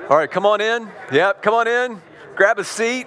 All right, come on in. Yep, come on in. Grab a seat.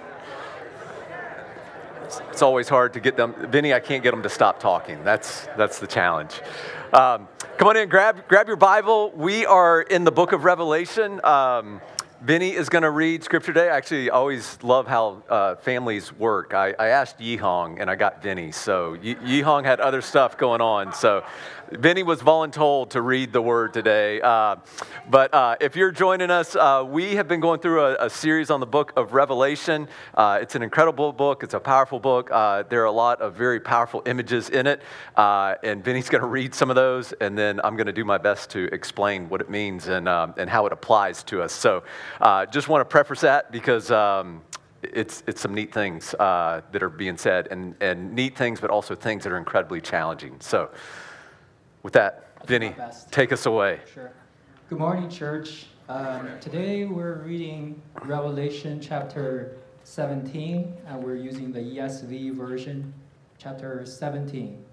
It's always hard to get them. Vinny, I can't get them to stop talking. That's the challenge. Come on in, grab your Bible. We are in the book of Revelation. Vinny is going to read scripture today. I actually always love how families work. I asked Yihong and I got Vinny. So Yihong had other stuff going on. So Vinny was voluntold to read the word today. But if you're joining us, we have been going through a series on the book of Revelation. It's an incredible book. It's a powerful book. There are a lot of very powerful images in it. And Vinny's going to read some of those. And then I'm going to do my best to explain what it means and how it applies to us. So just want to preface that because it's some neat things that are being said and neat things, but also things that are incredibly challenging. So with that, Vinny, take us away. Sure. Good morning, church. Today we're reading Revelation chapter 17, and we're using the ESV version, chapter 17.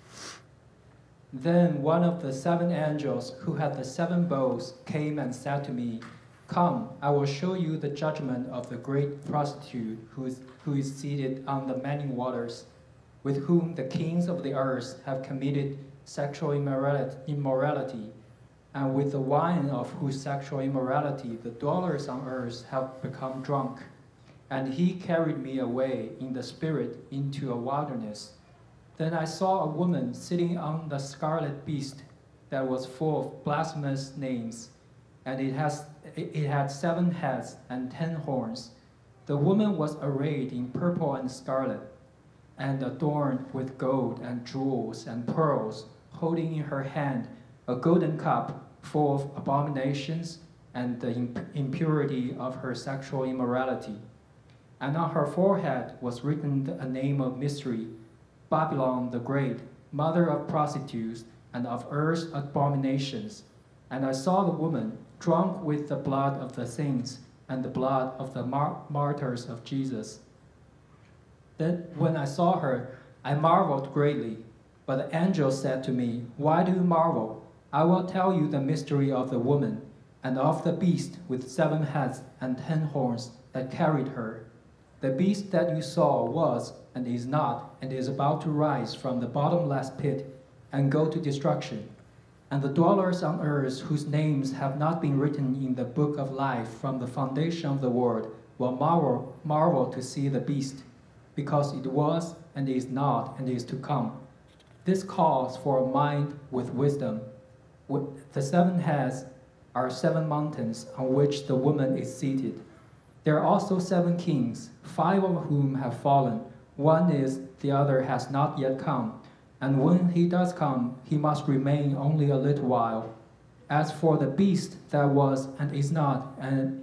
Then one of the seven angels who had the seven bowls came and said to me, "Come, I will show you the judgment of the great prostitute who is seated on the many waters, with whom the kings of the earth have committed sexual immorality, and with the wine of whose sexual immorality the dwellers on earth have become drunk. And he carried me away in the spirit into a wilderness. Then I saw a woman sitting on the scarlet beast that was full of blasphemous names, and it had 7 heads and 10 horns. The woman was arrayed in purple and scarlet, and adorned with gold and jewels and pearls, holding in her hand a golden cup full of abominations and the impurity of her sexual immorality. And on her forehead was written a name of mystery, Babylon the Great, mother of prostitutes and of earth's abominations. And I saw the woman drunk with the blood of the saints and the blood of the martyrs of Jesus. Then when I saw her, I marveled greatly. But the angel said to me, "Why do you marvel? I will tell you the mystery of the woman and of the beast with 7 heads and 10 horns that carried her. The beast that you saw was and is not and is about to rise from the bottomless pit and go to destruction. And the dwellers on earth whose names have not been written in the book of life from the foundation of the world will marvel to see the beast, because it was and is not and is to come. This calls for a mind with wisdom. The 7 heads are 7 mountains on which the woman is seated. There are also 7 kings, 5 of whom have fallen. One is, the other has not yet come. And when he does come, he must remain only a little while. As for the beast that was and is not,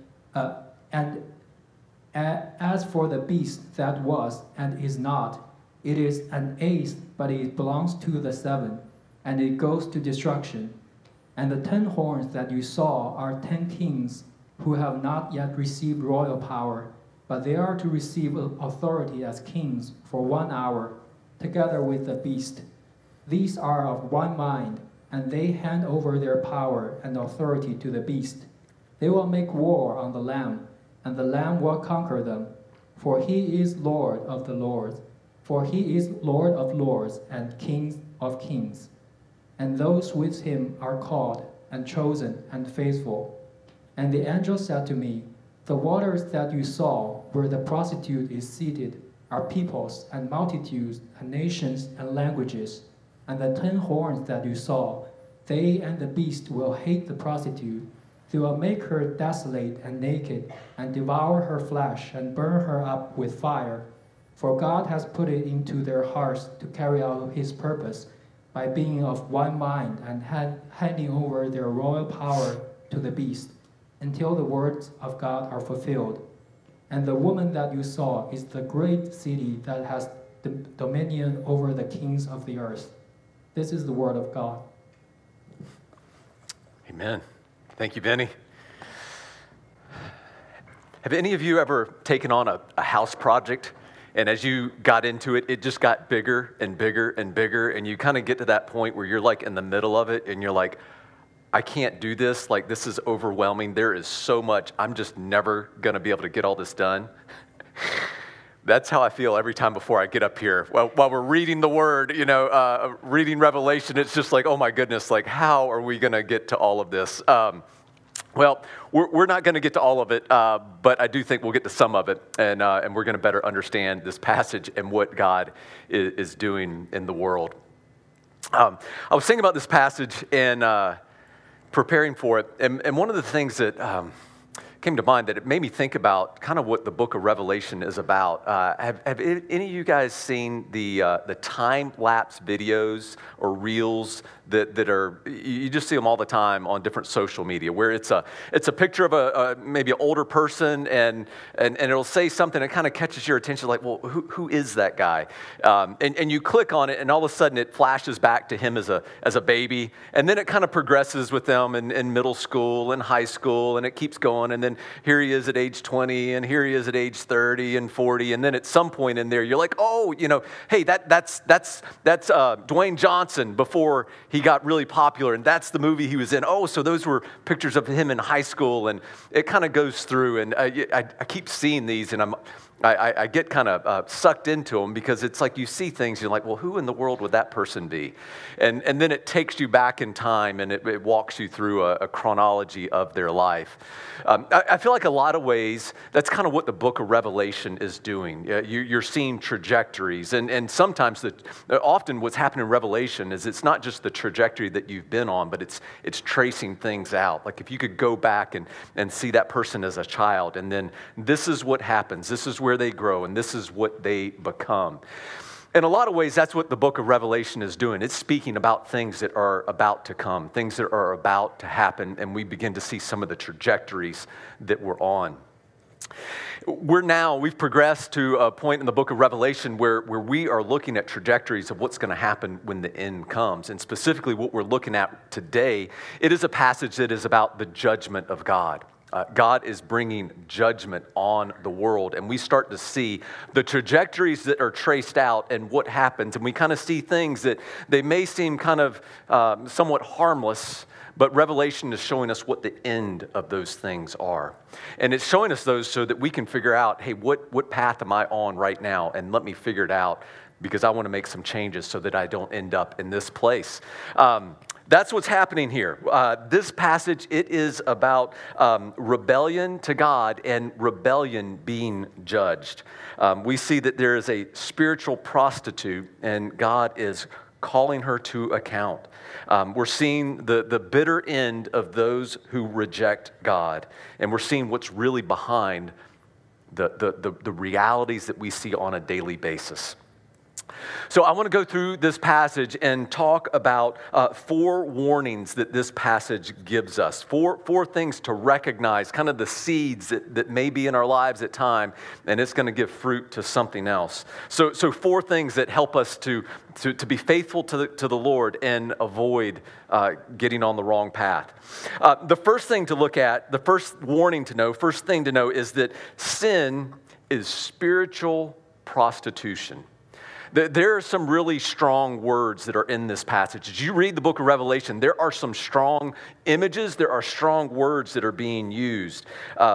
as for the beast that was and is not, it is an 8th, but it belongs to the 7, and it goes to destruction. And the 10 horns that you saw are 10 kings who have not yet received royal power, but they are to receive authority as kings for 1 hour, together with the beast. These are of one mind, and they hand over their power and authority to the beast. They will make war on the Lamb, and the Lamb will conquer them, for he is Lord of the lords. For he is Lord of lords and King of kings. And those with him are called and chosen and faithful. And the angel said to me, "The waters that you saw, where the prostitute is seated, are peoples and multitudes and nations and languages. And the 10 horns that you saw, they and the beast will hate the prostitute. They will make her desolate and naked, and devour her flesh and burn her up with fire. For God has put it into their hearts to carry out his purpose by being of one mind and handing over their royal power to the beast, until the words of God are fulfilled. And the woman that you saw is the great city that has dominion over the kings of the earth." This is the word of God. Amen. Thank you, Vinny. Have any of you ever taken on a house project? And as you got into it, it just got bigger and bigger and bigger. And you kind of get to that point where you're like in the middle of it and you're like, I can't do this. Like, this is overwhelming. There is so much. I'm just never going to be able to get all this done. That's how I feel every time before I get up here. Well, while we're reading the Word, reading Revelation, it's just like, oh my goodness, like, how are we going to get to all of this? Well, we're not going to get to all of it, but I do think we'll get to some of it, and we're going to better understand this passage and what God is doing in the world. I was thinking about this passage and preparing for it, and one of the things that came to mind that it made me think about kind of what the book of Revelation is about. Have any of you guys seen the time-lapse videos or reels that are, you just see them all the time on different social media, where it's a picture of a maybe an older person and it'll say something that kind of catches your attention, like, well, who is that guy? And you click on it, and all of a sudden it flashes back to him as a baby, and then it kind of progresses with them in middle school and high school, and it keeps going, and then here he is at age 20, and here he is at age 30 and 40, and then at some point in there, you're like, oh, hey, that's Dwayne Johnson before he got really popular, and that's the movie he was in. Oh, so those were pictures of him in high school, and it kind of goes through, and I keep seeing these, and I get kind of sucked into them, because it's like you see things, you're like, well, who in the world would that person be? And then it takes you back in time, and it walks you through a chronology of their life. I feel like a lot of ways, that's kind of what the book of Revelation is doing. You're seeing trajectories, and sometimes, often what's happening in Revelation is it's not just the trajectory that you've been on, but it's tracing things out. Like if you could go back and see that person as a child, and then this is what happens, this is where they grow, and this is what they become. In a lot of ways, that's what the book of Revelation is doing. It's speaking about things that are about to come, things that are about to happen, and we begin to see some of the trajectories that we're on. We've progressed to a point in the book of Revelation where we are looking at trajectories of what's going to happen when the end comes. And specifically what we're looking at today, it is a passage that is about the judgment of God. God is bringing judgment on the world, and we start to see the trajectories that are traced out and what happens, and we kind of see things that they may seem kind of somewhat harmless, but Revelation is showing us what the end of those things are. And it's showing us those so that we can figure out, hey, what path am I on right now? And let me figure it out, because I want to make some changes so that I don't end up in this place. That's what's happening here. This passage, it is about rebellion to God and rebellion being judged. We see that there is a spiritual prostitute, and God is calling her to account. We're seeing the bitter end of those who reject God, and we're seeing what's really behind the realities that we see on a daily basis. So I want to go through this passage and talk about 4 warnings that this passage gives us. Four things to recognize, kind of the seeds that may be in our lives at time, and it's going to give fruit to something else. So 4 things that help us to be faithful to the Lord and avoid getting on the wrong path. The first thing to look at, the first warning to know, first thing to know is that sin is spiritual prostitution. There are some really strong words that are in this passage. As you read the book of Revelation, there are some strong images, there are strong words that are being used. A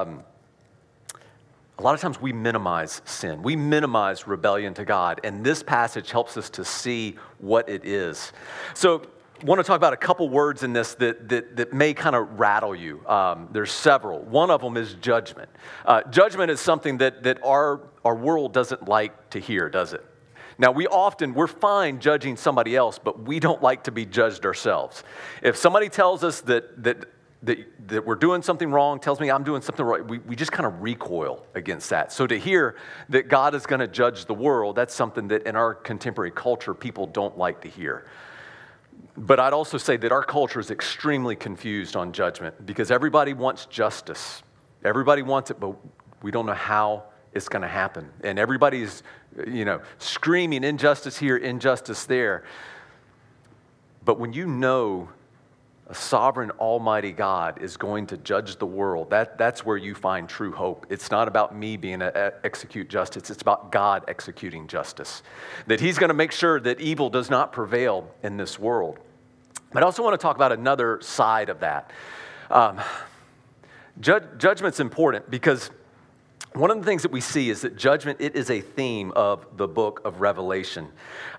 lot of times we minimize sin. We minimize rebellion to God, and this passage helps us to see what it is. So I want to talk about a couple words in this that may kind of rattle you. There's several. One of them is judgment. Judgment is something that our world doesn't like to hear, does it? Now, we're fine judging somebody else, but we don't like to be judged ourselves. If somebody tells us that we're doing something wrong, tells me I'm doing something right, we just kind of recoil against that. So to hear that God is going to judge the world, that's something that in our contemporary culture, people don't like to hear. But I'd also say that our culture is extremely confused on judgment, because everybody wants justice. Everybody wants it, but we don't know how it's going to happen. And everybody's, screaming injustice here, injustice there. But when you know a sovereign, almighty God is going to judge the world, that's where you find true hope. It's not about me being execute justice. It's about God executing justice. That he's going to make sure that evil does not prevail in this world. But I also want to talk about another side of that. Judgment's important because one of the things that we see is that judgment, it is a theme of the book of Revelation.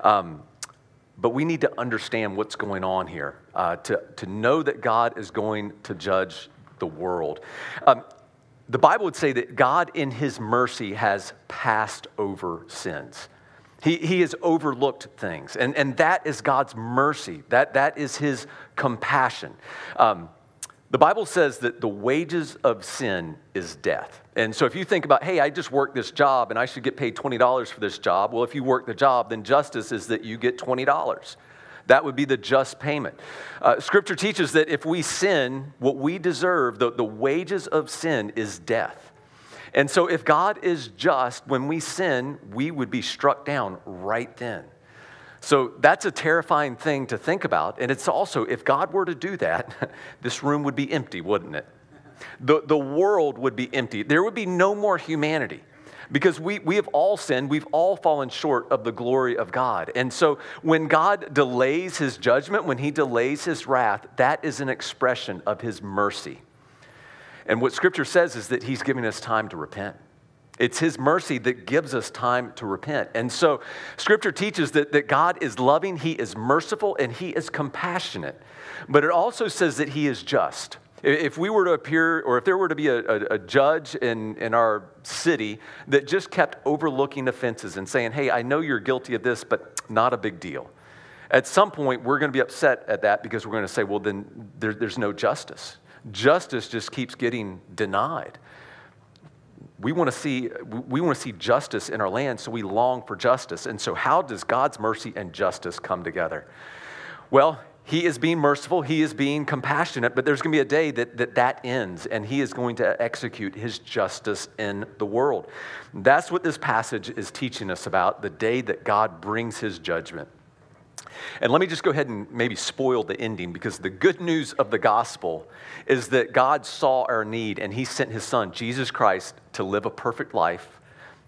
But we need to understand what's going on here to know that God is going to judge the world. The Bible would say that God in his mercy has passed over sins. He has overlooked things, and that is God's mercy. That is his compassion. The Bible says that the wages of sin is death. And so if you think about, hey, I just worked this job and I should get paid $20 for this job. Well, if you work the job, then justice is that you get $20. That would be the just payment. Scripture teaches that if we sin, what we deserve, the wages of sin is death. And so if God is just, when we sin, we would be struck down right then. So that's a terrifying thing to think about. And it's also, if God were to do that, this room would be empty, wouldn't it? The world would be empty. There would be no more humanity because we have all sinned. We've all fallen short of the glory of God. And so when God delays his judgment, when he delays his wrath, that is an expression of his mercy. And what Scripture says is that he's giving us time to repent. It's his mercy that gives us time to repent. And so Scripture teaches that God is loving, he is merciful, and he is compassionate. But it also says that he is just. If we were to appear, or if there were to be a judge in our city that just kept overlooking offenses and saying, hey, I know you're guilty of this, but not a big deal. At some point, we're going to be upset at that because we're going to say, well, then there's no justice. Justice just keeps getting denied. We want to see justice in our land, so we long for justice. And so how does God's mercy and justice come together? Well, he is being merciful, he is being compassionate, but there's going to be a day that ends, and he is going to execute his justice in the world. That's what this passage is teaching us about, the day that God brings his judgment. And let me just go ahead and maybe spoil the ending, because the good news of the gospel is that God saw our need and he sent his son, Jesus Christ, to live a perfect life,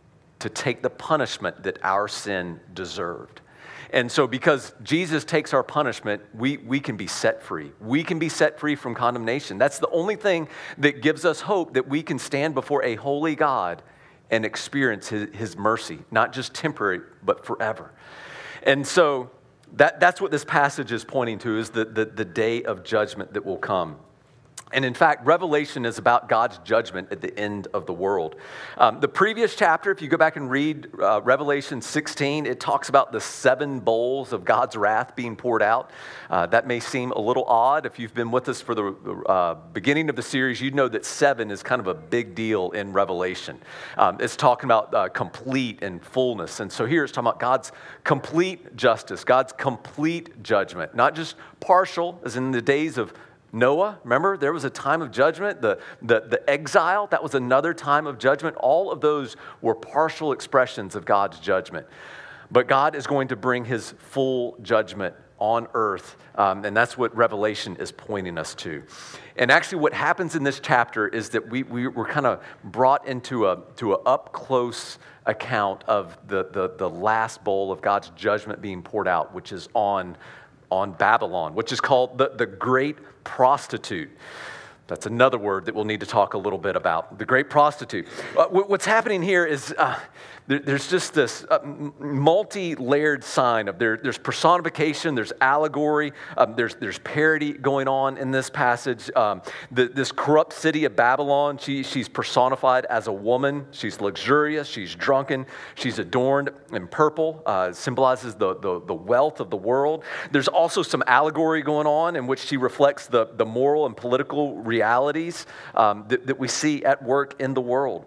to take the punishment that our sin deserved. And so because Jesus takes our punishment, we can be set free. We can be set free from condemnation. That's the only thing that gives us hope that we can stand before a holy God and experience his mercy, not just temporary, but forever. And so that's what this passage is pointing to, is the day of judgment that will come. And in fact, Revelation is about God's judgment at the end of the world. The previous chapter, if you go back and read Revelation 16, it talks about the 7 bowls of God's wrath being poured out. That may seem a little odd. If you've been with us for the beginning of the series, you know that 7 is kind of a big deal in Revelation. It's talking about complete and fullness. And so here it's talking about God's complete justice, God's complete judgment, not just partial, as in the days of Noah. Remember, there was a time of judgment. The exile, that was another time of judgment. All of those were partial expressions of God's judgment. But God is going to bring his full judgment on earth, and that's what Revelation is pointing us to. And actually what happens in this chapter is that we're kind of brought into a up-close account of the last bowl of God's judgment being poured out, which is on Babylon, which is called the Great Prostitute. That's another word that we'll need to talk a little bit about, the Great Prostitute. What's happening here is there's just this multi-layered sign of there's personification, there's allegory, there's parody going on in this passage. This corrupt city of Babylon, she's personified as a woman. She's luxurious, she's drunken, she's adorned in purple, symbolizes the wealth of the world. There's also some allegory going on in which she reflects the moral and political realities that we see at work in the world.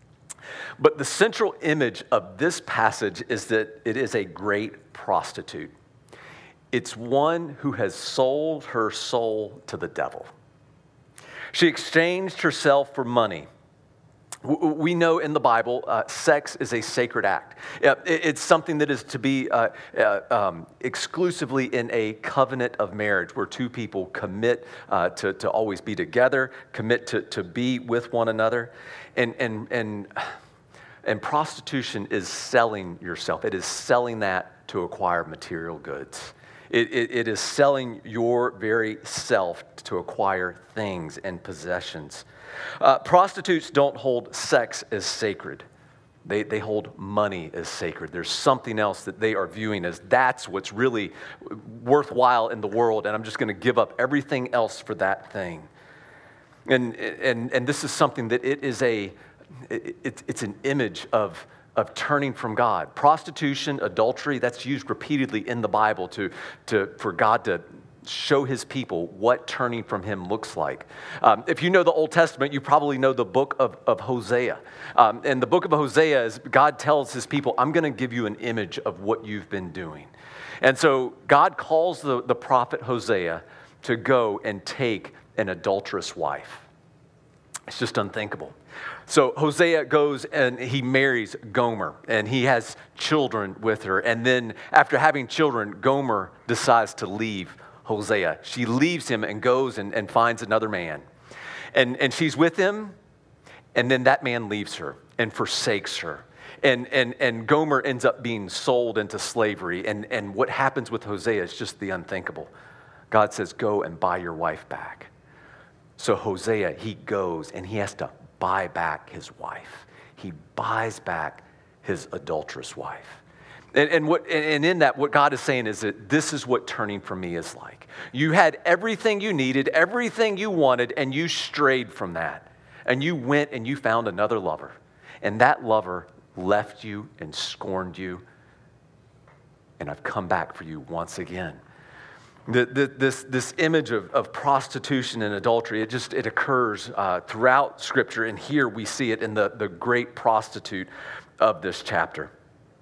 But the central image of this passage is that it is a great prostitute. It's one who has sold her soul to the devil. She exchanged herself for money. We know in the Bible, sex is a sacred act. It's something that is to be exclusively in a covenant of marriage, where two people commit to always be together, commit to be with one another. And prostitution is selling yourself. It is selling that to acquire material goods. It is selling your very self to acquire things and possessions. Prostitutes don't hold sex as sacred. They hold money as sacred. There's something else that they are viewing as that's what's really worthwhile in the world, and I'm just going to give up everything else for that thing. And this is something that it's an image of turning from God. Prostitution, adultery, that's used repeatedly in the Bible for God to show his people what turning from him looks like. If you know the Old Testament, you probably know the book of Hosea. And the book of Hosea is God tells his people, I'm going to give you an image of what you've been doing. And so God calls the prophet Hosea to go and take an adulterous wife. It's just unthinkable. So Hosea goes and he marries Gomer, and he has children with her. And then after having children, Gomer decides to leave Hosea. She leaves him and goes and finds another man. And she's with him, and then that man leaves her and forsakes her. And Gomer ends up being sold into slavery. And what happens with Hosea is just the unthinkable. God says, go and buy your wife back. So Hosea, he goes and he has to buy back his wife. He buys back his adulterous wife. And in that, what God is saying is that this is what turning from me is like. You had everything you needed, everything you wanted, and you strayed from that. And you went and you found another lover. And that lover left you and scorned you. And I've come back for you once again. This image of prostitution and adultery, it occurs throughout Scripture. And here we see it in the great prostitute of this chapter.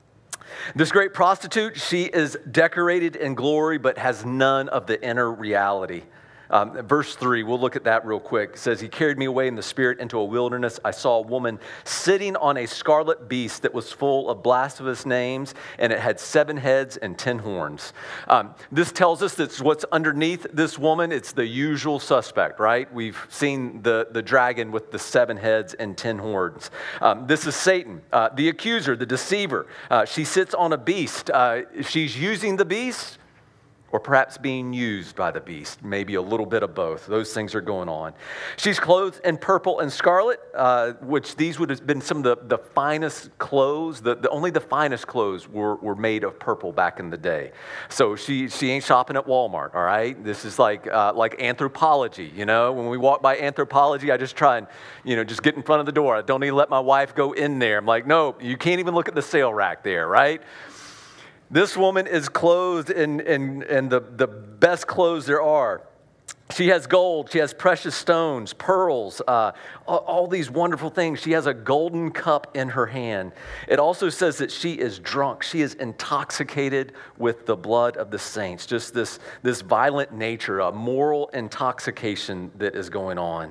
This great prostitute, she is decorated in glory, but has none of the inner reality. Verse 3, we'll look at that real quick. It says, he carried me away in the spirit into a wilderness. I saw a woman sitting on a scarlet beast that was full of blasphemous names, and it had 7 heads and 10 horns. This tells us that what's underneath this woman, it's the usual suspect, right? We've seen the dragon with the 7 heads and 10 horns. This is Satan, the accuser, the deceiver. She sits on a beast. She's using the beast, or perhaps being used by the beast, maybe a little bit of both. Those things are going on. She's clothed in purple and scarlet, which these would have been some of the finest clothes. Only the finest clothes were made of purple back in the day. So she ain't shopping at Walmart, all right? This is like Anthropologie, you know? When we walk by Anthropologie, I just try and, just get in front of the door. I don't even let my wife go in there. I'm like, no, you can't even look at the sale rack there, right? This woman is clothed in the best clothes there are. She has gold, she has precious stones, pearls, all these wonderful things. She has a golden cup in her hand. It also says that she is drunk. She is intoxicated with the blood of the saints. Just this violent nature, a moral intoxication that is going on.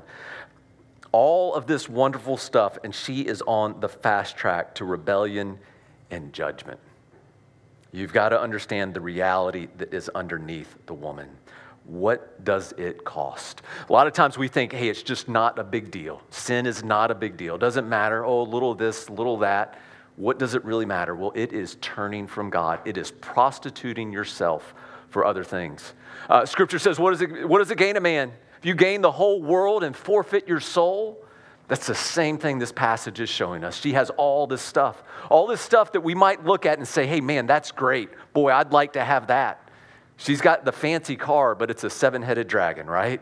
All of this wonderful stuff, and she is on the fast track to rebellion and judgment. You've got to understand the reality that is underneath the woman. What does it cost? A lot of times we think, hey, it's just not a big deal. Sin is not a big deal. It doesn't matter. Oh, a little this, a little that. What does it really matter? Well, it is turning from God. It is prostituting yourself for other things. Scripture says, what does it gain a man? If you gain the whole world and forfeit your soul, that's the same thing this passage is showing us. She has all this stuff that we might look at and say, hey, man, that's great. Boy, I'd like to have that. She's got the fancy car, but it's a 7-headed dragon, right?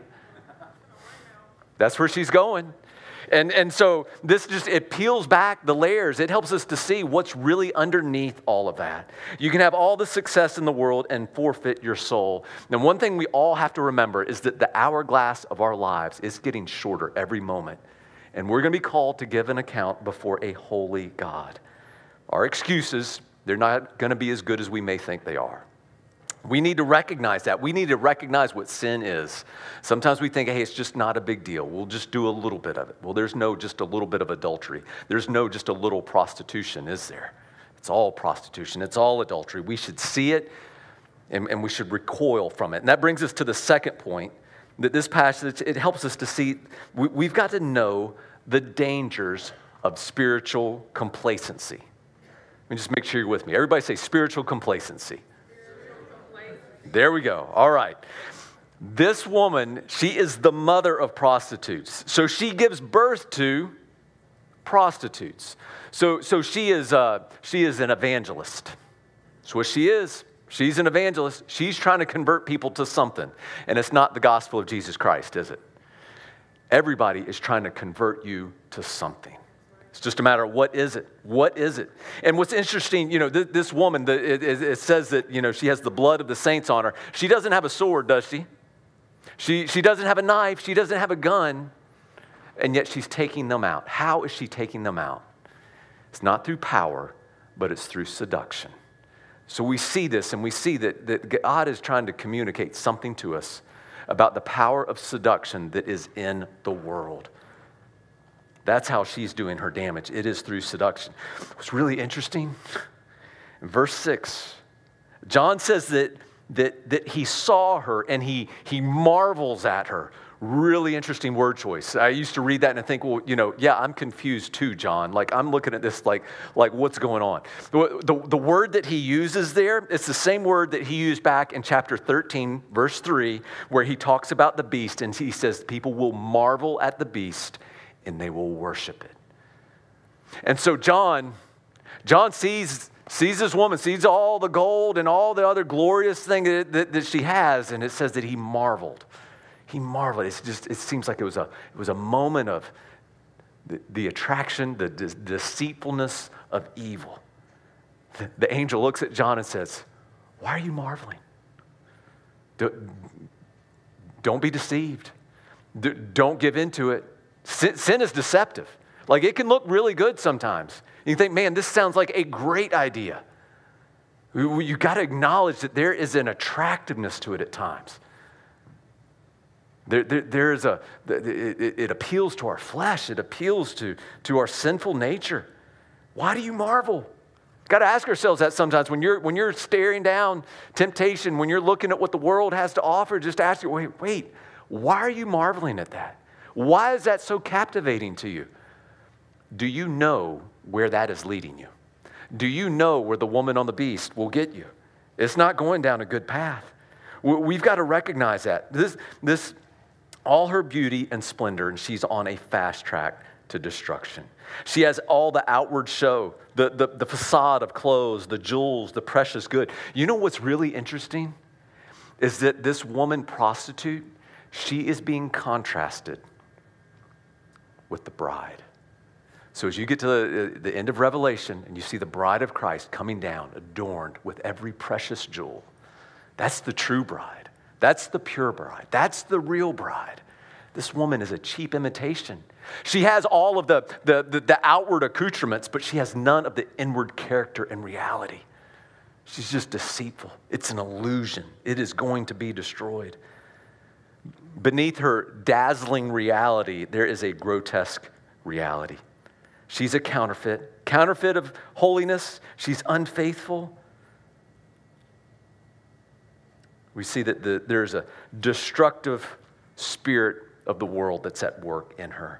That's where she's going. And so this it peels back the layers. It helps us to see what's really underneath all of that. You can have all the success in the world and forfeit your soul. And one thing we all have to remember is that the hourglass of our lives is getting shorter every moment. And we're going to be called to give an account before a holy God. Our excuses, they're not going to be as good as we may think they are. We need to recognize that. We need to recognize what sin is. Sometimes we think, hey, it's just not a big deal. We'll just do a little bit of it. Well, there's no just a little bit of adultery. There's no just a little prostitution, is there? It's all prostitution. It's all adultery. We should see it, and we should recoil from it. And that brings us to the second point, that this passage, it helps us to see, we've got to know the dangers of spiritual complacency. Let me just make sure you're with me. Everybody say spiritual complacency. There we go. All right. This woman, she is the mother of prostitutes. So she gives birth to prostitutes. So she is an evangelist. That's what she is. She's an evangelist. She's trying to convert people to something. And it's not the gospel of Jesus Christ, is it? Everybody is trying to convert you to something. It's just a matter of what is it? What is it? And what's interesting, this woman, it says that, she has the blood of the saints on her. She doesn't have a sword, does she? She doesn't have a knife. She doesn't have a gun. And yet she's taking them out. How is she taking them out? It's not through power, but it's through seduction. So we see this, and we see that God is trying to communicate something to us about the power of seduction that is in the world. That's how she's doing her damage. It is through seduction. What's really interesting, in verse 6, John says that he saw her and he marvels at her. Really interesting word choice. I used to read that and I think, well, I'm confused too, John. Like, I'm looking at this like what's going on? The word that he uses there, it's the same word that he used back in chapter 13, verse 3, where he talks about the beast, and he says people will marvel at the beast and they will worship it. And so John sees this woman, sees all the gold and all the other glorious thing that she has, and it says that he marveled. He marveled. It seems like it was a moment of the attraction, the deceitfulness of evil. The angel looks at John and says, "Why are you marveling? Don't be deceived. Don't give into it. Sin is deceptive. Like, it can look really good sometimes. You think, man, this sounds like a great idea. You got to acknowledge that there is an attractiveness to it at times. It appeals to our flesh. It appeals to our sinful nature. Why do you marvel? Got to ask ourselves that sometimes when you're staring down temptation, when you're looking at what the world has to offer. Just ask you, wait, why are you marveling at that? Why is that so captivating to you? Do you know where that is leading you? Do you know where the woman on the beast will get you? It's not going down a good path. We've got to recognize that. This all her beauty and splendor, and she's on a fast track to destruction. She has all the outward show, the facade of clothes, the jewels, the precious good. You know what's really interesting is that this woman prostitute, she is being contrasted with the bride. So as you get to the end of Revelation and you see the bride of Christ coming down, adorned with every precious jewel, that's the true bride. That's the pure bride. That's the real bride. This woman is a cheap imitation. She has all of the outward accoutrements, but she has none of the inward character and reality. She's just deceitful. It's an illusion. It is going to be destroyed. Beneath her dazzling reality, there is a grotesque reality. She's a counterfeit of holiness. She's unfaithful. We see that there's a destructive spirit of the world that's at work in her.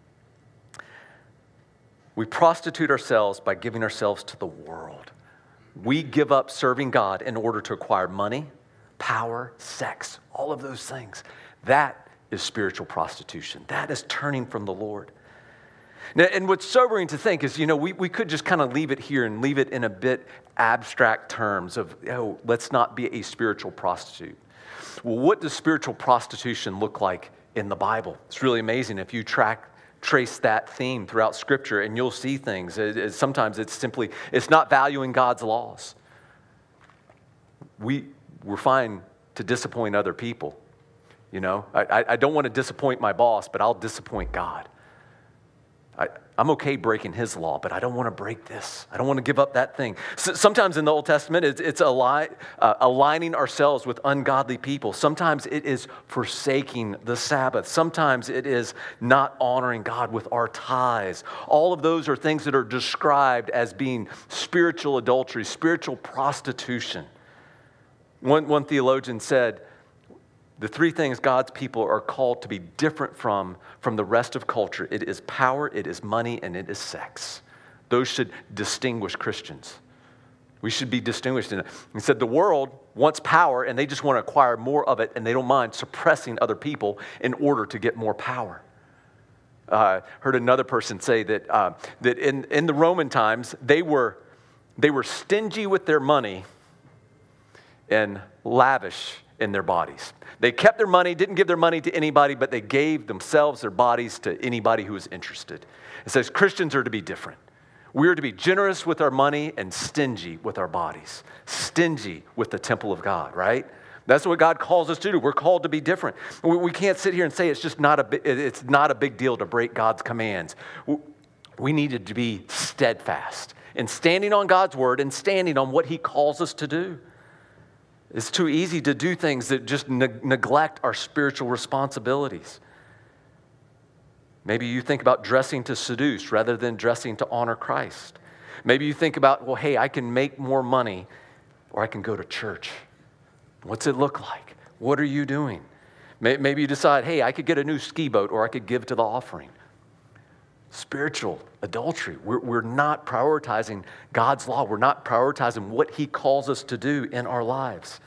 We prostitute ourselves by giving ourselves to the world. We give up serving God in order to acquire money, power, sex, all of those things. That is spiritual prostitution. That is turning from the Lord. Now, and what's sobering to think is, we could just kind of leave it here and leave it in a bit abstract terms of, let's not be a spiritual prostitute. Well, what does spiritual prostitution look like in the Bible? It's really amazing if you trace that theme throughout Scripture, and you'll see things. Sometimes it's not valuing God's laws. We're fine to disappoint other people. I don't want to disappoint my boss, but I'll disappoint God. I'm okay breaking his law, but I don't want to break this. I don't want to give up that thing. Sometimes in the Old Testament, it's aligning ourselves with ungodly people. Sometimes it is forsaking the Sabbath. Sometimes it is not honoring God with our tithes. All of those are things that are described as being spiritual adultery, spiritual prostitution. One theologian said, the three things God's people are called to be different from the rest of culture. It is power, it is money, and it is sex. Those should distinguish Christians. We should be distinguished in it. He said the world wants power and they just want to acquire more of it, and they don't mind suppressing other people in order to get more power. Heard another person say that that in the Roman times, they were stingy with their money and lavish in their bodies. They kept their money, didn't give their money to anybody, but they gave themselves, their bodies, to anybody who was interested. It says Christians are to be different. We are to be generous with our money and stingy with our bodies. Stingy with the temple of God, right? That's what God calls us to do. We're called to be different. We can't sit here and say it's not a big deal to break God's commands. We needed to be steadfast in standing on God's word and standing on what he calls us to do. It's too easy to do things that just neglect our spiritual responsibilities. Maybe you think about dressing to seduce rather than dressing to honor Christ. Maybe you think about, well, hey, I can make more money or I can go to church. What's it look like? What are you doing? Maybe you decide, hey, I could get a new ski boat or I could give to the offering. Spiritual adultery. We're not prioritizing God's law. We're not prioritizing what he calls us to do in our lives.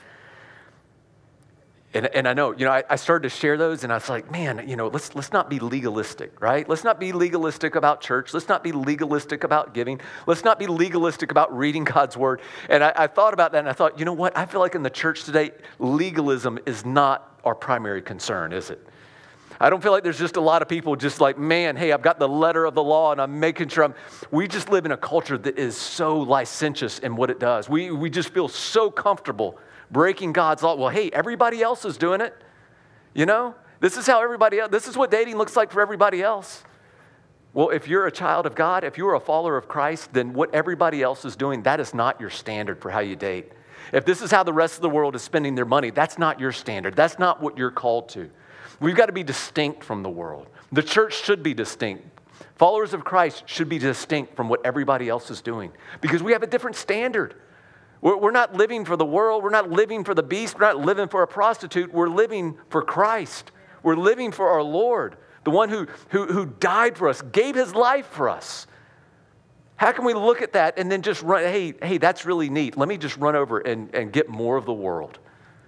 And I know, I started to share those and I was like, man, let's not be legalistic, right? Let's not be legalistic about church. Let's not be legalistic about giving. Let's not be legalistic about reading God's word. And I thought about that and I thought, you know what? I feel like in the church today, legalism is not our primary concern, is it? I don't feel like there's just a lot of people just like, man, hey, I've got the letter of the law and I'm making sure we just live in a culture that is so licentious in what it does. We just feel so comfortable breaking God's law. Well, hey, everybody else is doing it. This is how everybody else, this is what dating looks like for everybody else. Well, if you're a child of God, if you're a follower of Christ, then what everybody else is doing, that is not your standard for how you date. If this is how the rest of the world is spending their money, that's not your standard. That's not what you're called to. We've got to be distinct from the world. The church should be distinct. Followers of Christ should be distinct from what everybody else is doing because we have a different standard. We're not living for the world. We're not living for the beast. We're not living for a prostitute. We're living for Christ. We're living for our Lord, the one who died for us, gave his life for us. How can we look at that and then just run, hey, that's really neat. Let me just run over and get more of the world.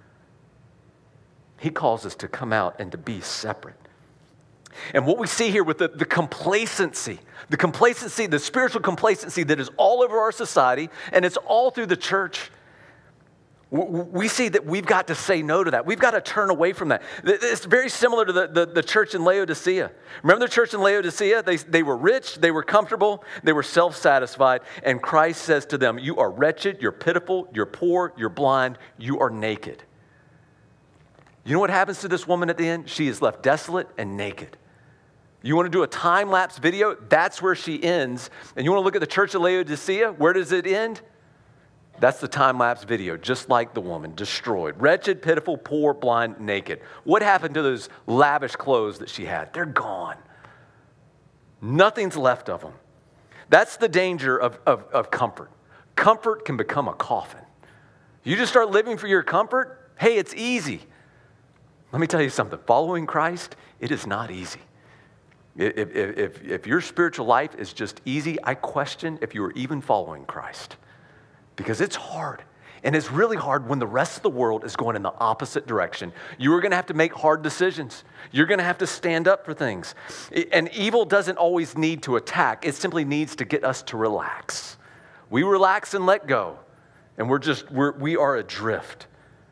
He calls us to come out and to be separate. And what we see here with the complacency, the spiritual complacency that is all over our society, and it's all through the church, we see that we've got to say no to that. We've got to turn away from that. It's very similar to the church in Laodicea. Remember the church in Laodicea? They were rich, they were comfortable, they were self-satisfied, and Christ says to them, you are wretched, you're pitiful, you're poor, you're blind, you are naked. You know what happens to this woman at the end? She is left desolate and naked. You want to do a time-lapse video? That's where she ends. And you want to look at the church of Laodicea? Where does it end? That's the time-lapse video, just like the woman, destroyed. Wretched, pitiful, poor, blind, naked. What happened to those lavish clothes that she had? They're gone. Nothing's left of them. That's the danger of comfort. Comfort can become a coffin. You just start living for your comfort, hey, it's easy. Let me tell you something. Following Christ, it is not easy. If your spiritual life is just easy, I question if you are even following Christ. Because it's hard. And it's really hard when the rest of the world is going in the opposite direction. You are going to have to make hard decisions. You're going to have to stand up for things. And evil doesn't always need to attack. It simply needs to get us to relax. We relax and let go. And we are adrift.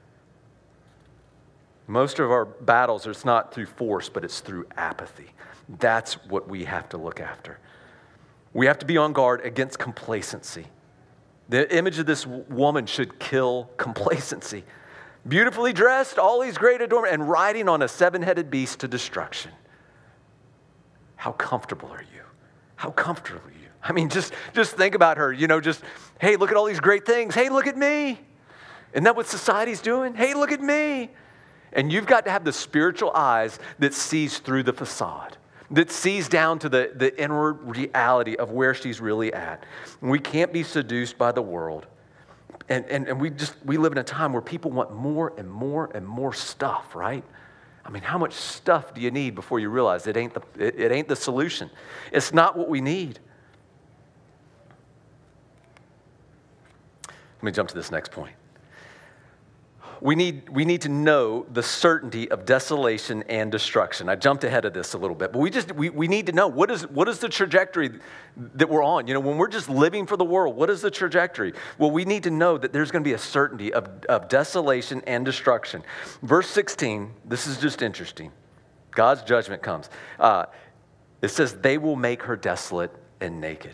Most of our battles, it's not through force, but it's through apathy. That's what we have to look after. We have to be on guard against complacency. The image of this woman should kill complacency. Beautifully dressed, all these great adornments, and riding on a seven-headed beast to destruction. How comfortable are you? How comfortable are you? I mean, just think about her, hey, look at all these great things. Hey, look at me. Isn't that what society's doing? Hey, look at me. And you've got to have the spiritual eyes that sees through the facade, that sees down to the inward reality of where she's really at. And we can't be seduced by the world. And we live in a time where people want more and more and more stuff, right? I mean, how much stuff do you need before you realize it ain't the solution? It's not what we need. Let me jump to this next point. We need to know the certainty of desolation and destruction. I jumped ahead of this a little bit, but we need to know what is the trajectory that we're on. When we're just living for the world, what is the trajectory? Well, we need to know that there's going to be a certainty of desolation and destruction. Verse 16, this is just interesting. God's judgment comes. It says, they will make her desolate and naked.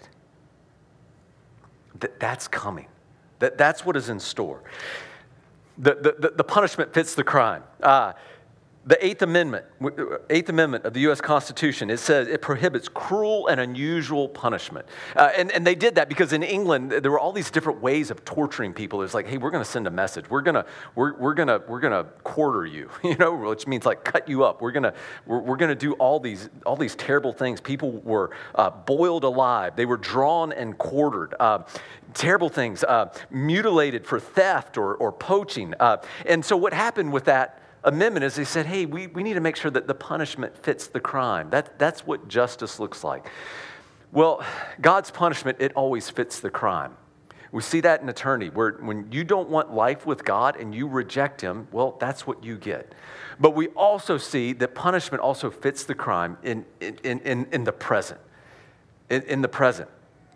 That's coming. That's what is in store. The punishment fits the crime. The Eighth Amendment of the U.S. Constitution, it says it prohibits cruel and unusual punishment. And they did that because in England, there were all these different ways of torturing people. It's like, hey, we're going to send a message. We're going to quarter you, which means like cut you up. We're going to do all these terrible things. People were boiled alive. They were drawn and quartered. Terrible things, mutilated for theft or poaching. And so what happened with that amendment is they said, hey, we need to make sure that the punishment fits the crime. That's what justice looks like. Well, God's punishment, it always fits the crime. We see that in eternity, where when you don't want life with God and you reject him, well, that's what you get. But we also see that punishment also fits the crime in the present. In the present.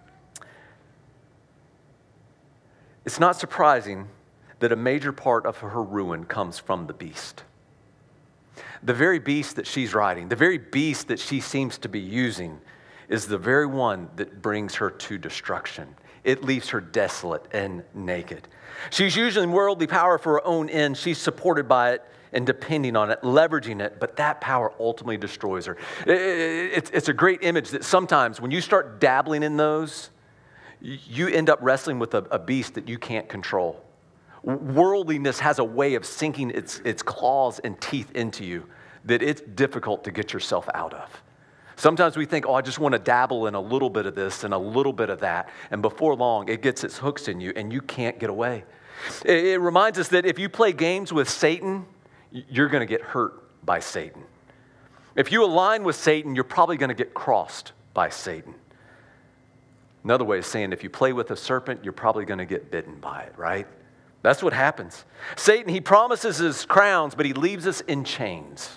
It's not surprising that a major part of her ruin comes from the beast. The very beast that she's riding, the very beast that she seems to be using, is the very one that brings her to destruction. It leaves her desolate and naked. She's using worldly power for her own ends. She's supported by it and depending on it, leveraging it, but that power ultimately destroys her. It's a great image that sometimes when you start dabbling in those, you end up wrestling with a beast that you can't control. Worldliness has a way of sinking its claws and teeth into you that it's difficult to get yourself out of. Sometimes we think, I just want to dabble in a little bit of this and a little bit of that. And before long, it gets its hooks in you and you can't get away. It reminds us that if you play games with Satan, you're going to get hurt by Satan. If you align with Satan, you're probably going to get crossed by Satan. Another way of saying, if you play with a serpent, you're probably going to get bitten by it, right? That's what happens. Satan, he promises his crowns, but he leaves us in chains.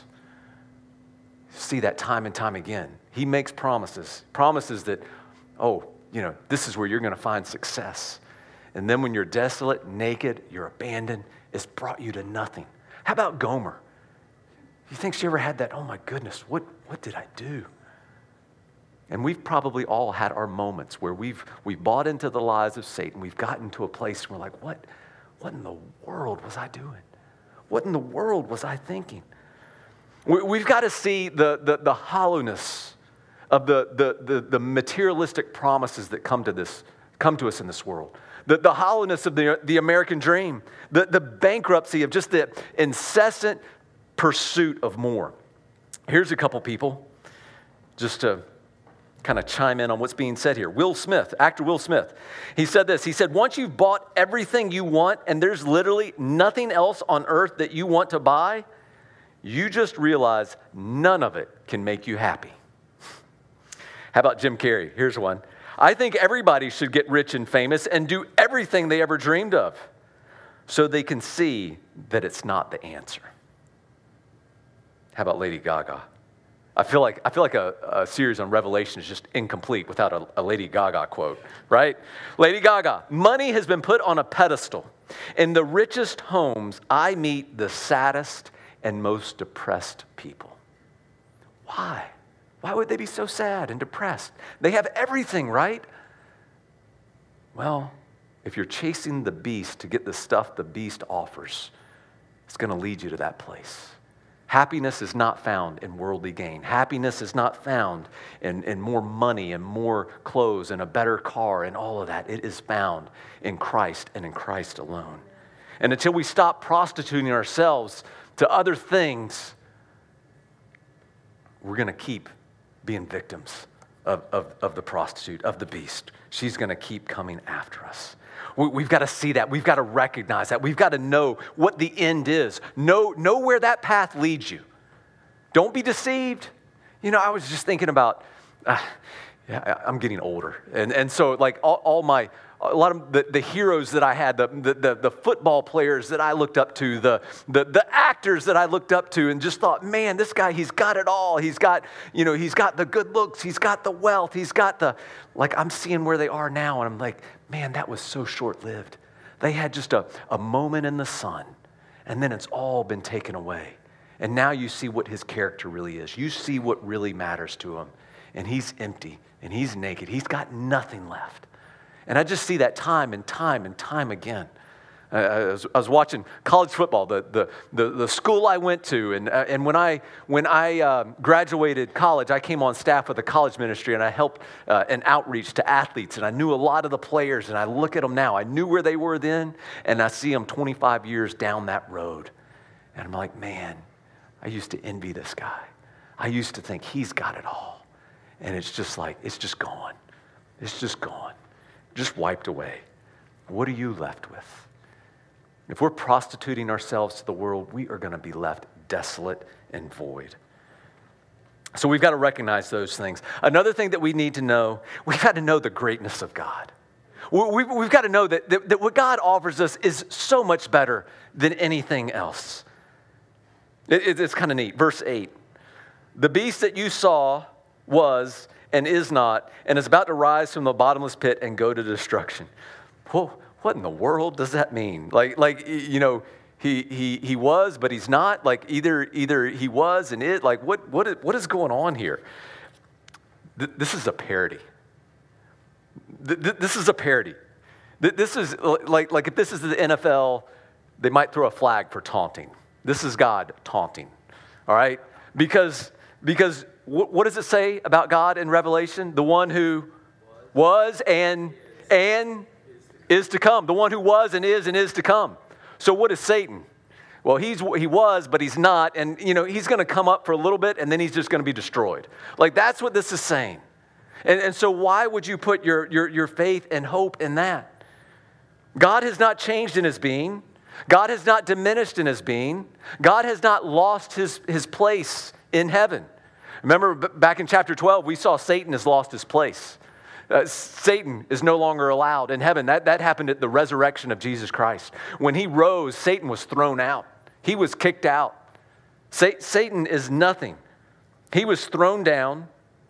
See that time and time again. He makes promises that, this is where you're going to find success. And then when you're desolate, naked, you're abandoned, it's brought you to nothing. How about Gomer? You think she ever had that, oh my goodness, what did I do? And we've probably all had our moments where we've bought into the lies of Satan. We've gotten to a place where we're like, what in the world was I doing? What in the world was I thinking? We've got to see the hollowness of the materialistic promises that come to us in this world. The hollowness of the American dream. The bankruptcy of just the incessant pursuit of more. Here's a couple people just to kind of chime in on what's being said here. Actor Will Smith, he said this. He said, once you've bought everything you want and there's literally nothing else on earth that you want to buy, you just realize none of it can make you happy. How about Jim Carrey? Here's one. I think everybody should get rich and famous and do everything they ever dreamed of so they can see that it's not the answer. How about Lady Gaga? I feel like a series on Revelation is just incomplete without a Lady Gaga quote, right? Lady Gaga, money has been put on a pedestal. In the richest homes, I meet the saddest and most depressed people. Why? Why would they be so sad and depressed? They have everything, right? Well, if you're chasing the beast to get the stuff the beast offers, it's going to lead you to that place. Happiness is not found in worldly gain. Happiness is not found in more money and more clothes and a better car and all of that. It is found in Christ and in Christ alone. And until we stop prostituting ourselves to other things, we're going to keep being victims of the prostitute, of the beast. She's going to keep coming after us. We've got to see that. We've got to recognize that. We've got to know what the end is. Know where that path leads you. Don't be deceived. I was just thinking about, Yeah, I'm getting older. And so like a lot of the heroes that I had, the football players that I looked up to, the actors that I looked up to and just thought, man, this guy, he's got it all. He's got the good looks, he's got the wealth, he's got I'm seeing where they are now and I'm like, man, that was so short-lived. They had just a moment in the sun and then it's all been taken away. And now you see what his character really is. You see what really matters to him. And he's empty and he's naked. He's got nothing left. And I just see that time and time and time again. I was watching college football, the school I went to, and when I graduated college, I came on staff with the college ministry, and I helped an outreach to athletes, and I knew a lot of the players, and I look at them now. I knew where they were then, and I see them 25 years down that road, and I'm like, man, I used to envy this guy. I used to think he's got it all, and it's just gone. It's just gone, just wiped away. What are you left with? If we're prostituting ourselves to the world, we are going to be left desolate and void. So we've got to recognize those things. Another thing that we need to know, we've got to know the greatness of God. We've got to know that what God offers us is so much better than anything else. It's kind of neat. Verse 8, the beast that you saw was and is not, and is about to rise from the bottomless pit and go to destruction. Whoa. What in the world does that mean? He was, but he's not. Like either he was and it. Like what is going on here? This is a parody. This is a parody. This is like if this is the NFL, they might throw a flag for taunting. This is God taunting. All right, because what does it say about God in Revelation? The one who was and is to come. The one who was and is to come. So what is Satan? Well, he was, but he's not. And, he's going to come up for a little bit and then he's just going to be destroyed. Like that's what this is saying. And so why would you put your faith and hope in that? God has not changed in his being. God has not diminished in his being. God has not lost his place in heaven. Remember back in chapter 12, we saw Satan has lost his place. Satan is no longer allowed in heaven. That happened at the resurrection of Jesus Christ. When he rose, Satan was thrown out. He was kicked out. Satan is nothing. He was thrown down.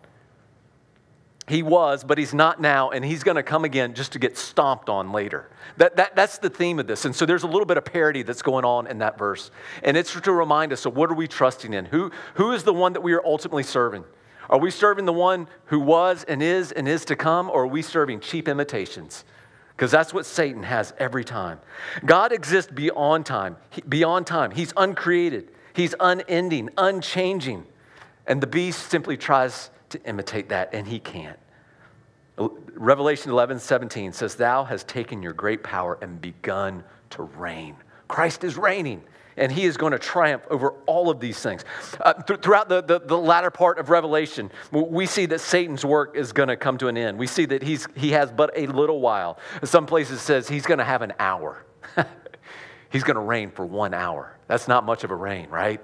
He was, but he's not now, and he's going to come again just to get stomped on later. That's the theme of this. And so there's a little bit of parody that's going on in that verse. And it's to remind us of what are we trusting in? Who is the one that we are ultimately serving? Are we serving the one who was and is to come, or are we serving cheap imitations? Because that's what Satan has every time. God exists beyond time. He's uncreated. He's unending, unchanging. And the beast simply tries to imitate that, and he can't. Revelation 11:17 says, "Thou hast taken your great power and begun to reign." Christ is reigning. And he is going to triumph over all of these things. Throughout the latter part of Revelation, we see that Satan's work is going to come to an end. We see that he has but a little while. Some places it says he's going to have an hour. He's going to reign for 1 hour. That's not much of a reign, right?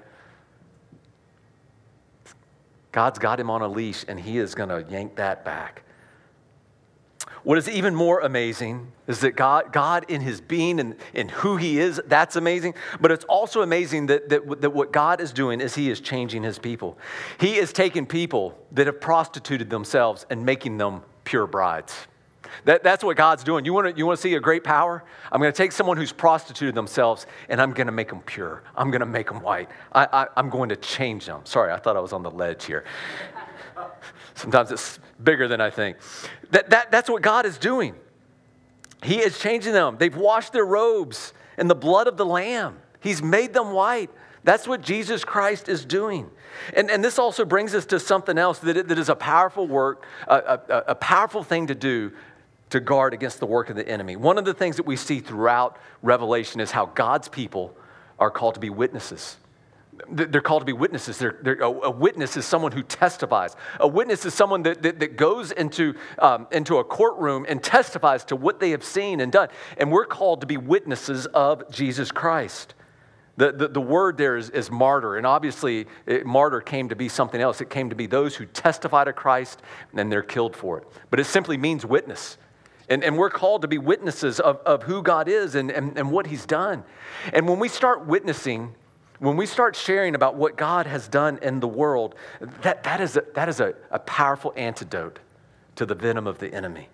God's got him on a leash, and he is going to yank that back. What is even more amazing is that God in his being and in who he is, that's amazing. But it's also amazing that what God is doing is he is changing his people. He is taking people that have prostituted themselves and making them pure brides. That's what God's doing. You want to see a great power? I'm going to take someone who's prostituted themselves and I'm going to make them pure. I'm going to make them white. I'm going to change them. Sorry, I thought I was on the ledge here. Sometimes it's bigger than I think. That's what God is doing. He is changing them. They've washed their robes in the blood of the Lamb. He's made them white. That's what Jesus Christ is doing. And this also brings us to something else that is a powerful work, a powerful thing to do to guard against the work of the enemy. One of the things that we see throughout Revelation is how God's people are called to be witnesses. They're called to be witnesses. A witness is someone who testifies. A witness is someone that goes into a courtroom and testifies to what they have seen and done. And we're called to be witnesses of Jesus Christ. The word there is martyr, and obviously martyr came to be something else. It came to be those who testify to Christ and they're killed for it. But it simply means witness. And we're called to be witnesses of who God is and what he's done. And when we start witnessing, when we start sharing about what God has done in the world, that is a powerful antidote to the venom of the enemy.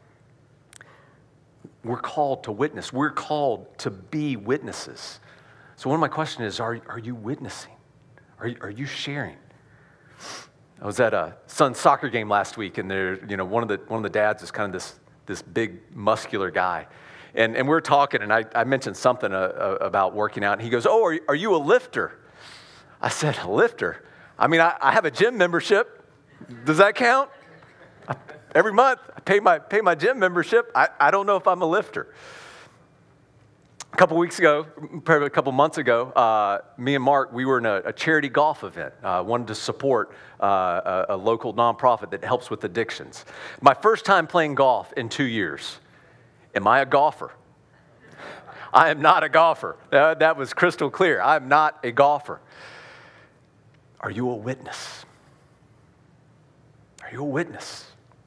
We're called to witness. We're called to be witnesses. So one of my questions is, are you witnessing? Are you sharing? I was at a son's soccer game last week, and there, one of the dads is kind of this big muscular guy, and we were talking, and I mentioned something about working out, and he goes, "Oh, are you a lifter?" I said, "A lifter? I mean, I have a gym membership. Does that count? Every month I pay my gym membership. I don't know if I'm a lifter." A couple weeks ago, probably a couple months ago, me and Mark, we were in a charity golf event. Wanted to support a local nonprofit that helps with addictions. My first time playing golf in 2 years. Am I a golfer? I am not a golfer. That was crystal clear. I am not a golfer. Are you a witness? Are you a witness?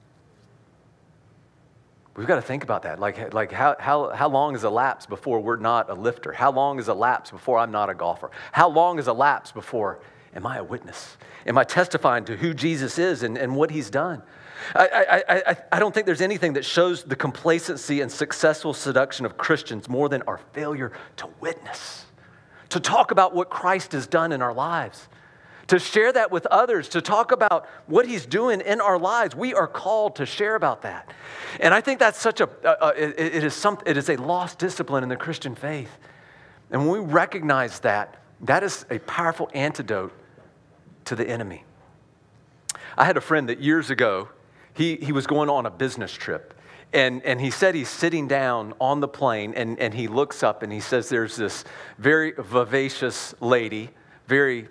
We've got to think about that. Like how long is elapsed before we're not a lifter? How long is elapsed before I'm not a golfer? How long is elapsed before, am I a witness? Am I testifying to who Jesus is and what he's done? I don't think there's anything that shows the complacency and successful seduction of Christians more than our failure to witness, to talk about what Christ has done in our lives, to share that with others, to talk about what he's doing in our lives. We are called to share about that. And I think that's such it is a lost discipline in the Christian faith. And when we recognize that, that is a powerful antidote to the enemy. I had a friend that years ago, he was going on a business trip. And he said he's sitting down on the plane and he looks up and he says there's this very vivacious lady, very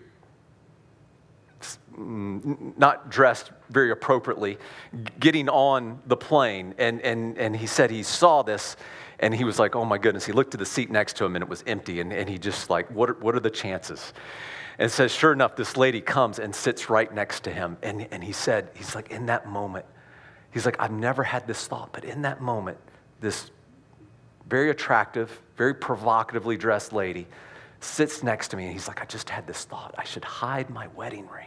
not dressed very appropriately, getting on the plane. And he said he saw this and he was like, oh my goodness. He looked to the seat next to him and it was empty. And he just like, what are the chances? And says, sure enough, this lady comes and sits right next to him. And he said, he's like, in that moment, he's like, I've never had this thought, but in that moment, this very attractive, very provocatively dressed lady sits next to me. And he's like, I just had this thought. I should hide my wedding ring.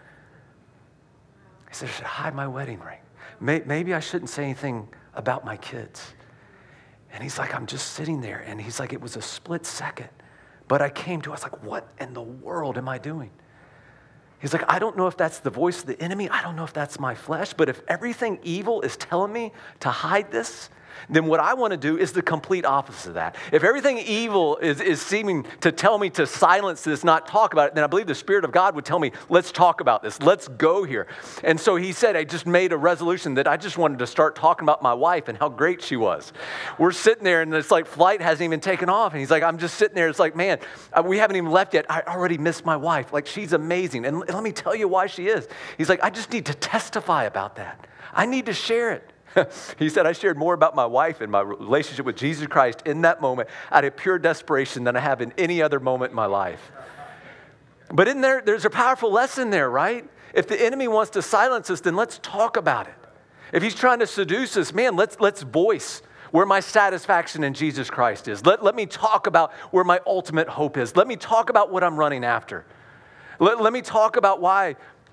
He said, I should hide my wedding ring. Maybe I shouldn't say anything about my kids. And he's like, I'm just sitting there. And he's like, it was a split second. But I came to, I was like, what in the world am I doing? He's like, I don't know if that's the voice of the enemy. I don't know if that's my flesh. But if everything evil is telling me to hide this, then what I want to do is the complete opposite of that. If everything evil is seeming to tell me to silence this, not talk about it, then I believe the Spirit of God would tell me, let's talk about this. Let's go here. And so he said, I just made a resolution that I just wanted to start talking about my wife and how great she was. We're sitting there and it's like flight hasn't even taken off. And he's like, I'm just sitting there. It's like, man, we haven't even left yet. I already missed my wife. Like, she's amazing. And let me tell you why she is. He's like, I just need to testify about that. I need to share it. He said, I shared more about my wife and my relationship with Jesus Christ in that moment out of pure desperation than I have in any other moment in my life. But in there's a powerful lesson there, right? If the enemy wants to silence us, then let's talk about it. If he's trying to seduce us, man, let's voice where my satisfaction in Jesus Christ is. Let me talk about where my ultimate hope is. Let me talk about what I'm running after. Let me talk about why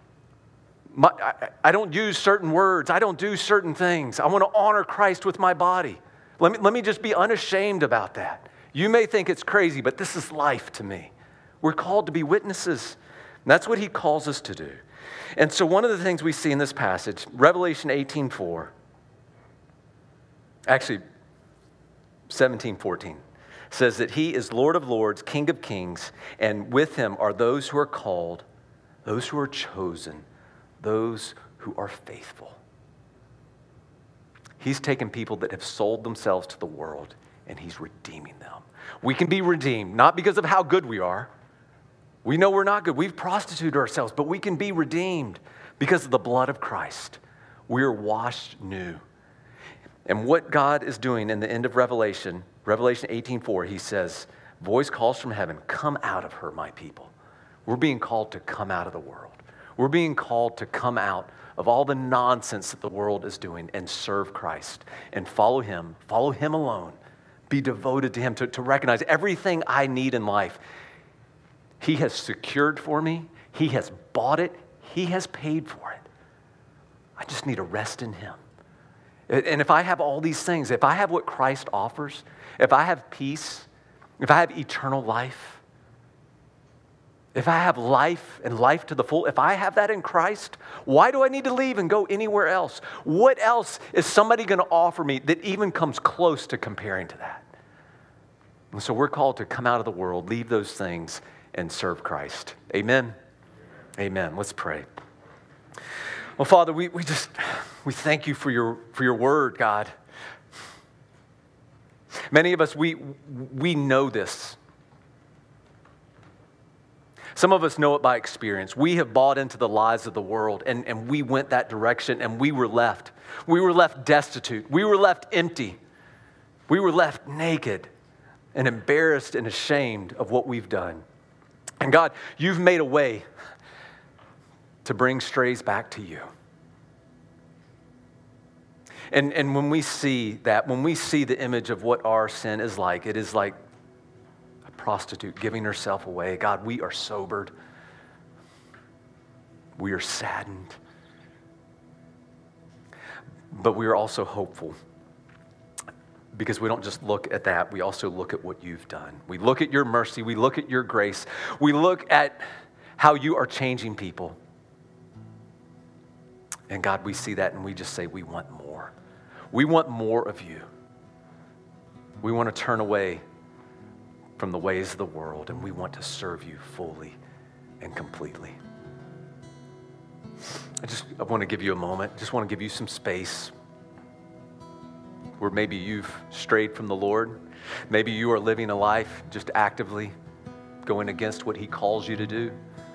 I don't use certain words. I don't do certain things. I want to honor Christ with my body. Let me just be unashamed about that. You may think it's crazy, but this is life to me. We're called to be witnesses. And that's what he calls us to do. And so one of the things we see in this passage, Revelation 18:4, actually 17:14, says that he is Lord of lords, King of kings, and with him are those who are called, those who are chosen, those who are faithful. He's taken people that have sold themselves to the world and he's redeeming them. We can be redeemed, not because of how good we are. We know we're not good. We've prostituted ourselves, but we can be redeemed because of the blood of Christ. We're washed new. And what God is doing in the end of Revelation 18:4, he says, voice calls from heaven, come out of her, my people. We're being called to come out of the world. We're being called to come out of all the nonsense that the world is doing and serve Christ and follow him alone. Be devoted to him, to recognize everything I need in life. He has secured for me. He has bought it. He has paid for it. I just need to rest in him. And if I have all these things, if I have what Christ offers, if I have peace, if I have eternal life, if I have life and life to the full, if I have that in Christ, why do I need to leave and go anywhere else? What else is somebody going to offer me that even comes close to comparing to that? And so we're called to come out of the world, leave those things, and serve Christ. Amen? Amen. Let's pray. Well, Father, we thank you for your word, God. Many of us, we know this. Some of us know it by experience. We have bought into the lies of the world, and we went that direction, and we were left. We were left destitute. We were left empty. We were left naked and embarrassed and ashamed of what we've done. And God, you've made a way to bring strays back to you. And when we see that, when we see the image of what our sin is like, it is like a prostitute giving herself away. God, we are sobered. We are saddened. But we are also hopeful, because we don't just look at that, we also look at what you've done. We look at your mercy, we look at your grace, we look at how you are changing people. And God, we see that and we just say, we want more. We want more of you. We want to turn away from the ways of the world, and we want to serve you fully and completely. I want to give you a moment. Just want to give you some space where maybe you've strayed from the Lord. Maybe you are living a life just actively going against what he calls you to do.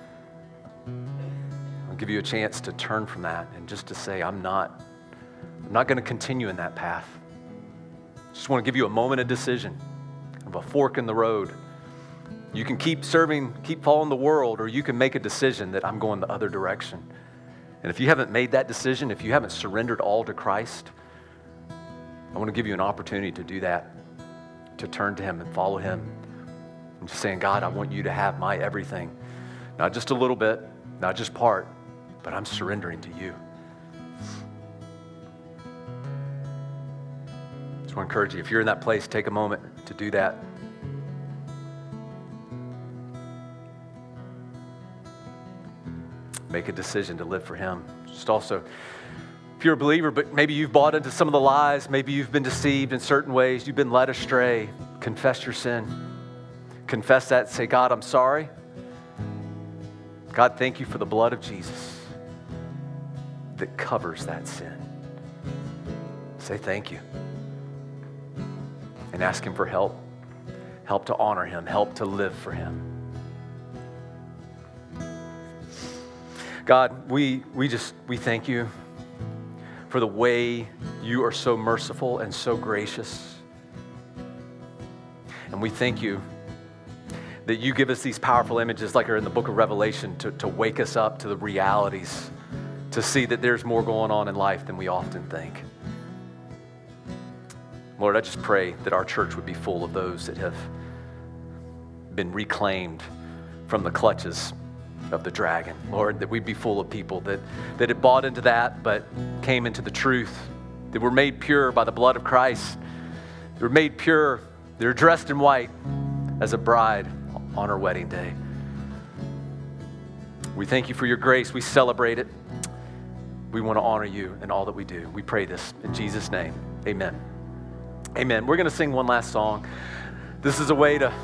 I'll give you a chance to turn from that and just to say, I'm not going to continue in that path. Just want to give you a moment of decision, of a fork in the road. You can keep serving, keep following the world, or you can make a decision that I'm going the other direction. And if you haven't made that decision, if you haven't surrendered all to Christ, I want to give you an opportunity to do that, to turn to him and follow him. And just saying, God, I want you to have my everything. Not just a little bit, not just part, but I'm surrendering to you. Just want to encourage you, if you're in that place, take a moment to do that. Make a decision to live for him. Just also, if you're a believer, but maybe you've bought into some of the lies, maybe you've been deceived in certain ways, you've been led astray, confess your sin. Confess that, say, God, I'm sorry. God, thank you for the blood of Jesus that covers that sin. Say thank you. And ask him for help. Help to honor him. Help to live for him. God, we thank you for the way you are so merciful and so gracious. And we thank you that you give us these powerful images like are in the book of Revelation to wake us up to the realities, to see that there's more going on in life than we often think. Lord, I just pray that our church would be full of those that have been reclaimed from the clutches of the dragon. Lord, that we'd be full of people that had bought into that but came into the truth, that were made pure by the blood of Christ. They were made pure. They're dressed in white as a bride on her wedding day. We thank you for your grace. We celebrate it. We want to honor you in all that we do. We pray this in Jesus' name. Amen. Amen. We're going to sing one last song. This is a way to,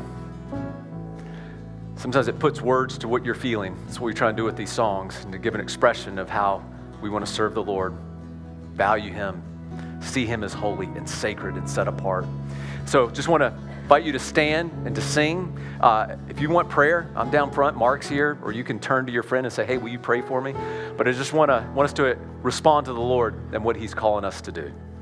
sometimes it puts words to what you're feeling. That's what we try to do with these songs, and to give an expression of how we want to serve the Lord, value him, see him as holy and sacred and set apart. So just want to invite you to stand and to sing. If you want prayer, I'm down front, Mark's here, or you can turn to your friend and say, hey, will you pray for me? But I just want us to respond to the Lord and what he's calling us to do.